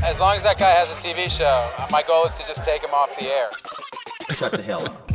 As long as that guy has a TV show, my goal is to just take him off the air. Shut the hell up.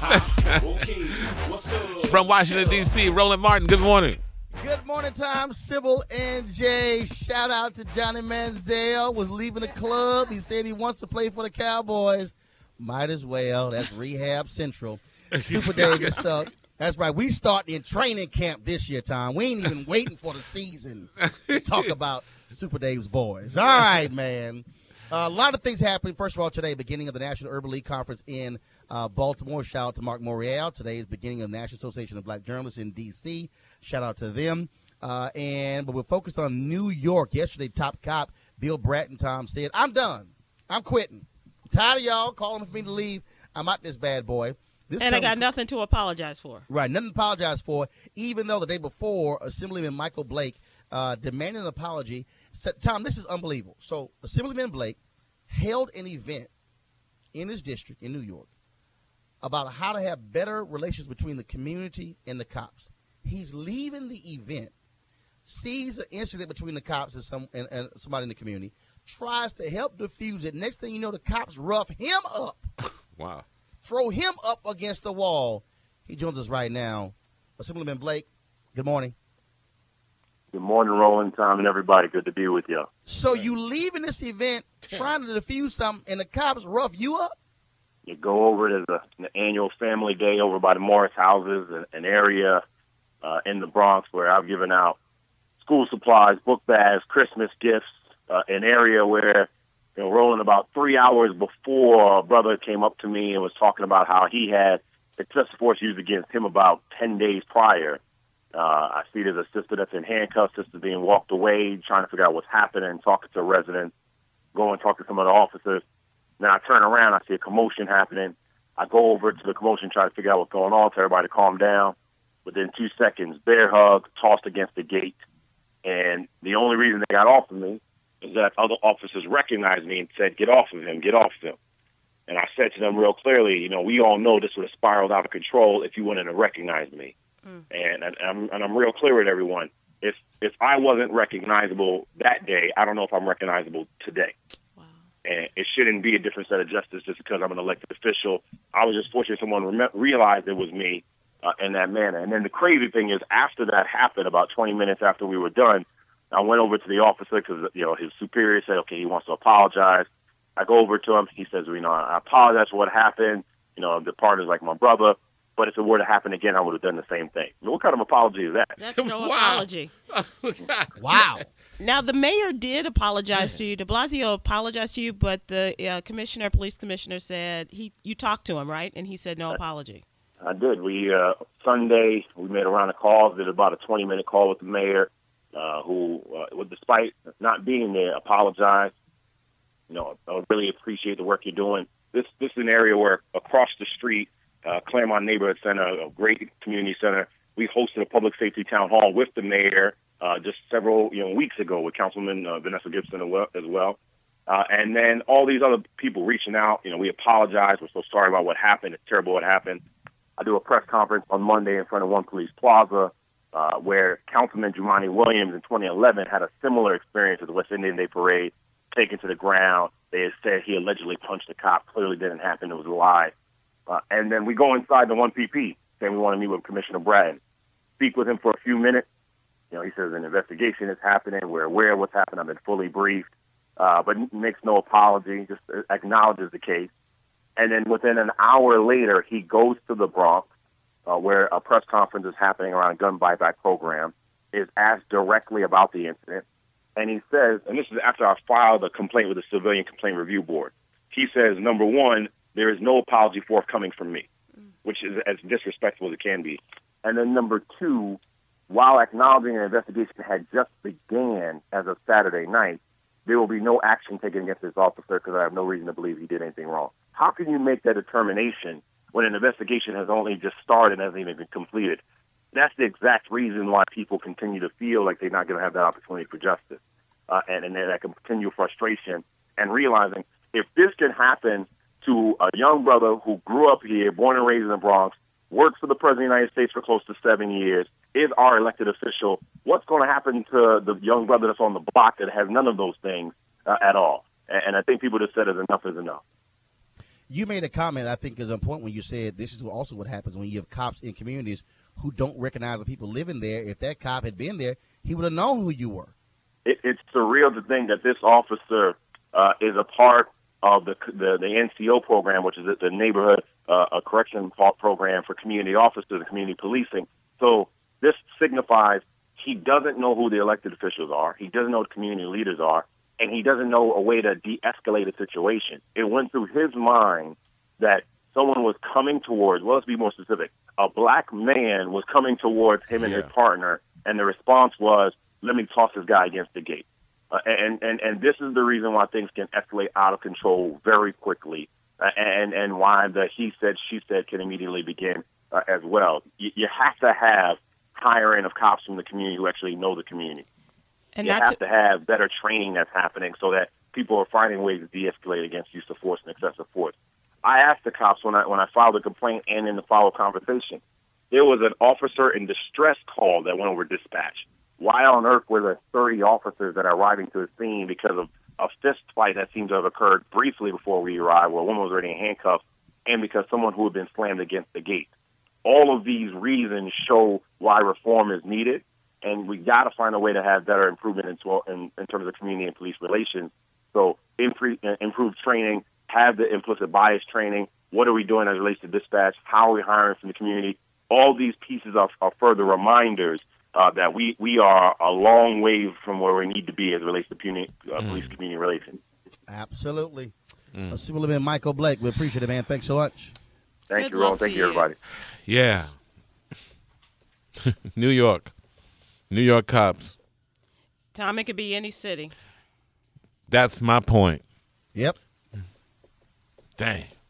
From Washington, D.C., Roland Martin, good morning. Good morning time, Sybil and Jay. Shout out to Johnny Manziel. Was leaving the club. He said he wants to play for the Cowboys. Might as well. That's Rehab Central. Super Davis. That's right. We starting in training camp this year, Tom. We ain't even waiting for the season to talk about Super Dave's boys. All right, man. A lot of things happening. First of all, today, beginning of the National Urban League Conference in Baltimore. Shout out to Mark Morial. Today is beginning of the National Association of Black Journalists in D.C. Shout out to them. But we're focused on New York. Yesterday, top cop Bill Bratton, Tom, said, I'm done. I'm quitting. I'm tired of y'all calling for me to leave. I'm out this bad boy. I got nothing to apologize for. Right, nothing to apologize for, even though the day before, Assemblyman Michael Blake demanded an apology. Said, Tom, this is unbelievable. So Assemblyman Blake held an event in his district in New York about how to have better relations between the community and the cops. He's leaving the event, sees an incident between the cops and somebody in the community, tries to help defuse it. Next thing you know, the cops rough him up. Wow. Throw him up against the wall. He joins us right now. Assemblyman Blake, good morning. Good morning, Roland, Tom, and everybody. Good to be with you. So you leaving this event trying to defuse something, and the cops rough you up? You go over to the annual family day over by the Morris houses, an area in the Bronx where I've given out school supplies, book bags, Christmas gifts, an area where, Roland, about 3 hours before, a brother came up to me and was talking about how he had excessive force used against him about 10 days prior. I see there's a sister that's in handcuffs, sister being walked away, trying to figure out what's happening, talking to a resident, go and talk to some of the officers. Then I turn around, I see a commotion happening. I go over to the commotion, try to figure out what's going on, tell everybody to calm down. Within 2 seconds, bear hug, tossed against the gate. And the only reason they got off of me is that other officers recognized me and said, get off of him, get off of him. And I said to them real clearly, we all know this would have spiraled out of control if you wouldn't have recognized me. And I'm real clear with everyone. If I wasn't recognizable that day, I don't know if I'm recognizable today. Wow. And it shouldn't be a different set of justice just because I'm an elected official. I was just fortunate someone realized it was me in that manner. And then the crazy thing is, after that happened, about 20 minutes after we were done, I went over to the officer because his superior said, okay, he wants to apologize. I go over to him. He says, I apologize for what happened. The partner's like my brother. But if it were to happen again, I would have done the same thing. What kind of apology is that? That's no apology. Wow. Now, the mayor did apologize to you. De Blasio apologized to you, but the police commissioner said you talked to him, right? And he said no apology. I did. Sunday, we made a round of calls, did about a 20-minute call with the mayor, who, despite not being there, apologized. I really appreciate the work you're doing. This is an area where across the street, Claremont Neighborhood Center, a great community center, we hosted a public safety town hall with the mayor just several weeks ago with Councilman Vanessa Gibson as well. And then all these other people reaching out, we apologize. We're so sorry about what happened. It's terrible what happened. I do a press conference on Monday in front of One Police Plaza where Councilman Jumaane Williams in 2011 had a similar experience at the West Indian Day Parade, taken to the ground. They had said he allegedly punched a cop. Clearly didn't happen. It was a lie. And then we go inside the 1PP, saying we want to meet with Commissioner Bratton, speak with him for a few minutes. He says an investigation is happening. We're aware of what's happened. I've been fully briefed, but makes no apology, just acknowledges the case. And then within an hour later, he goes to the Bronx, where a press conference is happening around a gun buyback program, is asked directly about the incident. And he says, and this is after I filed a complaint with the Civilian Complaint Review Board, he says, number one, there is no apology forthcoming from me, which is as disrespectful as it can be. And then number two, while acknowledging an investigation had just began as of Saturday night, there will be no action taken against this officer because I have no reason to believe he did anything wrong. How can you make that determination when an investigation has only just started and hasn't even been completed? That's the exact reason why people continue to feel like they're not going to have that opportunity for justice. And then that continual frustration and realizing if this can happen to a young brother who grew up here, born and raised in the Bronx, worked for the President of the United States for close to 7 years, is our elected official, what's going to happen to the young brother that's on the block that has none of those things at all? And I think people just said enough is enough. You made a comment I think is important when you said this is also what happens when you have cops in communities who don't recognize the people living there. If that cop had been there, he would have known who you were. It's surreal to think that this officer is a part of the NCO program, which is the neighborhood correction program for community officers and community policing. So this signifies he doesn't know who the elected officials are. He doesn't know what community leaders are. And he doesn't know a way to de-escalate a situation. It went through his mind that someone was coming towards, well, let's be more specific, a black man was coming towards him and his partner, and the response was, let me toss this guy against the gate. And this is the reason why things can escalate out of control very quickly, and why the he said, she said can immediately begin as well. You have to have hiring of cops from the community who actually know the community. And you have to have better training that's happening so that people are finding ways to de-escalate against use of force and excessive force. I asked the cops when I filed a complaint and in the follow-up conversation, there was an officer in distress call that went over dispatch. Why on earth were there 30 officers that are arriving to the scene because of a fist fight that seems to have occurred briefly before we arrived, where a woman was already in handcuffs, and because someone who had been slammed against the gate? All of these reasons show why reform is needed. And we got to find a way to have better improvement in terms of community and police relations. So improve training, have the implicit bias training. What are we doing as it relates to dispatch? How are we hiring from the community? All these pieces are further reminders that we are a long way from where we need to be as it relates to police-community relations. Absolutely. Civil Michael Blake, we appreciate it, man. Thanks so much. Thank you, Ron. Thank you, everybody. Yeah. New York cops. Tom, it could be any city. That's my point. Yep. Dang.